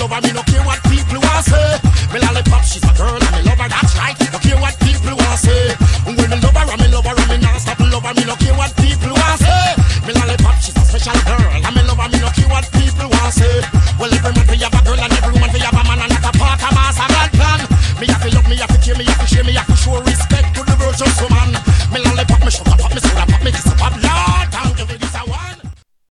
love her, me no care what people want say. Me lollipop, she's a girl and me love her, that's right. No care what people want say. When me love her, me not stop love her, me no care what people want say. Me lollipop, she's a special girl and me love her, me no care what people want say. Well, every man fi have a girl and every woman fi have a man, and that's a part of master God plan. Me have to love, me have to care, me have to share, me have to show respect to the virgin woman.